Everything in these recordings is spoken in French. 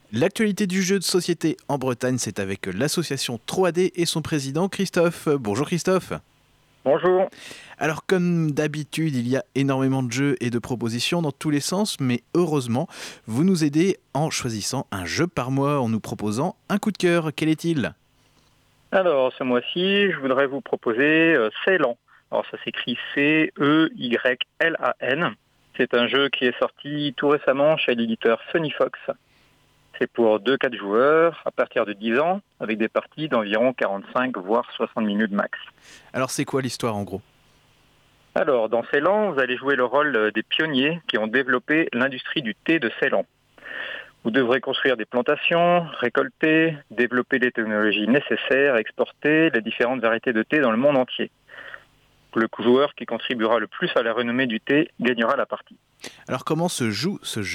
L'actualité du jeu de société en Bretagne, c'est avec l'association 3D et son président Christophe. Bonjour Christophe. Bonjour. Alors comme d'habitude, il y a énormément de jeux et de propositions dans tous les sens, mais heureusement, vous nous aidez en choisissant un jeu par mois, en nous proposant un coup de cœur. Quel est-il ? Alors, ce mois-ci, je voudrais vous proposer Ceylan. Alors, ça s'écrit Ceylan. C'est un jeu qui est sorti tout récemment chez l'éditeur Funny Fox. C'est pour 2-4 joueurs à partir de 10 ans, avec des parties d'environ 45 voire 60 minutes max. Alors c'est quoi l'histoire en gros ? Alors, dans Ceylan, vous allez jouer le rôle des pionniers qui ont développé l'industrie du thé de Ceylan. Vous devrez construire des plantations, récolter, développer les technologies nécessaires, exporter les différentes variétés de thé dans le monde entier. Le joueur qui contribuera le plus à la renommée du thé gagnera la partie. Alors comment se joue ce jeu ?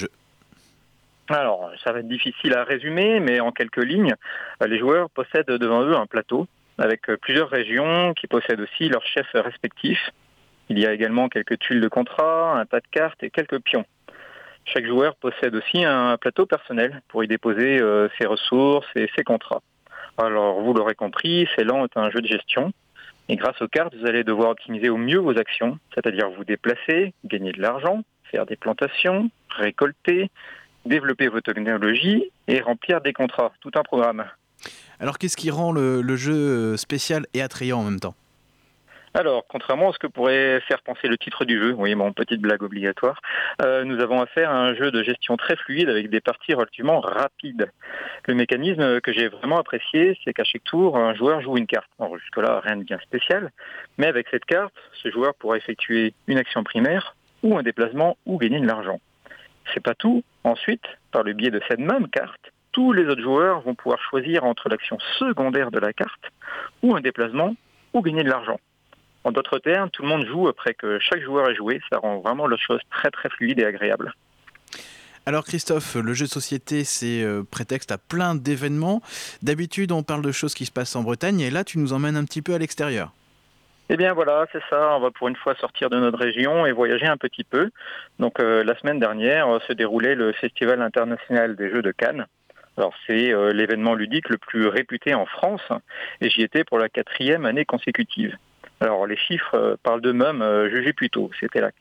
Alors, ça va être difficile à résumer, mais en quelques lignes, les joueurs possèdent devant eux un plateau avec plusieurs régions qui possèdent aussi leurs chefs respectifs. Il y a également quelques tuiles de contrat, un tas de cartes et quelques pions. Chaque joueur possède aussi un plateau personnel pour y déposer ses ressources et ses contrats. Alors, vous l'aurez compris, Ceylan est un jeu de gestion. Et grâce aux cartes, vous allez devoir optimiser au mieux vos actions, c'est-à-dire vous déplacer, gagner de l'argent, faire des plantations, récolter, développer vos technologies et remplir des contrats. Tout un programme. Alors qu'est-ce qui rend le jeu spécial et attrayant en même temps ? Alors, contrairement à ce que pourrait faire penser le titre du jeu, oui, mon petite blague obligatoire, nous avons affaire à un jeu de gestion très fluide avec des parties relativement rapides. Le mécanisme que j'ai vraiment apprécié, c'est qu'à chaque tour, un joueur joue une carte. Alors jusque-là, rien de bien spécial, mais avec cette carte, ce joueur pourra effectuer une action primaire, ou un déplacement, ou gagner de l'argent. C'est pas tout. Ensuite, par le biais de cette même carte, tous les autres joueurs vont pouvoir choisir entre l'action secondaire de la carte, ou un déplacement, ou gagner de l'argent. En d'autres termes, tout le monde joue après que chaque joueur ait joué. Ça rend vraiment la chose très très fluide et agréable. Alors Christophe, le jeu de société, c'est prétexte à plein d'événements. D'habitude, on parle de choses qui se passent en Bretagne, et là, tu nous emmènes un petit peu à l'extérieur. Eh bien voilà, c'est ça. On va pour une fois sortir de notre région et voyager un petit peu. Donc la semaine dernière se déroulait le Festival international des Jeux de Cannes. Alors c'est l'événement ludique le plus réputé en France et j'y étais pour la 4e année consécutive. Alors les chiffres parlent d'eux-mêmes, jugez plutôt. C'était la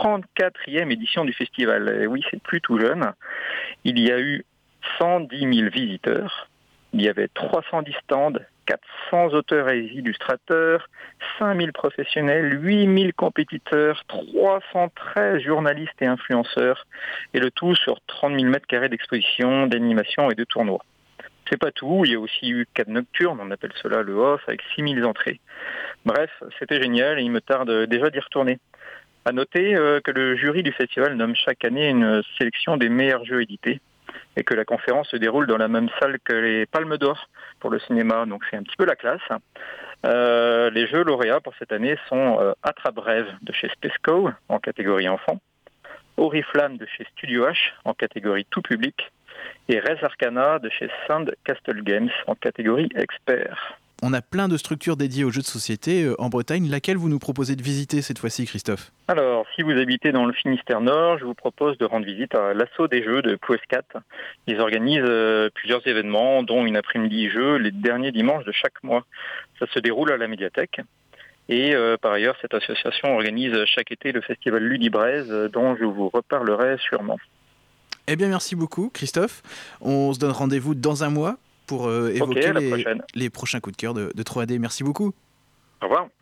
34e édition du festival. Et oui, c'est plus tout jeune. Il y a eu 110 000 visiteurs. Il y avait 310 stands, 400 auteurs et illustrateurs, 5 000 professionnels, 8 000 compétiteurs, 313 journalistes et influenceurs, et le tout sur 30 000 mètres carrés d'exposition, d'animation et de tournois. C'est pas tout, il y a aussi eu 4 nocturnes, on appelle cela le off, avec 6 000 entrées. Bref, c'était génial et il me tarde déjà d'y retourner. À noter que le jury du festival nomme chaque année une sélection des meilleurs jeux édités et que la conférence se déroule dans la même salle que les Palmes d'Or pour le cinéma, donc c'est un petit peu la classe. Les jeux lauréats pour cette année sont Attrape-Rêve de chez Spesco en catégorie enfant, Oriflamme de chez Studio H en catégorie tout public et Res Arcana de chez Sand Castle Games en catégorie expert. On a plein de structures dédiées aux jeux de société en Bretagne. Laquelle vous nous proposez de visiter cette fois-ci, Christophe ? Alors, si vous habitez dans le Finistère Nord, je vous propose de rendre visite à l'Assaut des Jeux de Plouescat. Ils organisent plusieurs événements, dont une après-midi jeu les derniers dimanches de chaque mois. Ça se déroule à la médiathèque. Et par ailleurs, cette association organise chaque été le festival Ludibraise, dont je vous reparlerai sûrement. Eh bien, merci beaucoup, Christophe. On se donne rendez-vous dans un mois pour Ok, évoquer à la prochaine. les prochains coups de cœur de 3D. Merci beaucoup. Au revoir.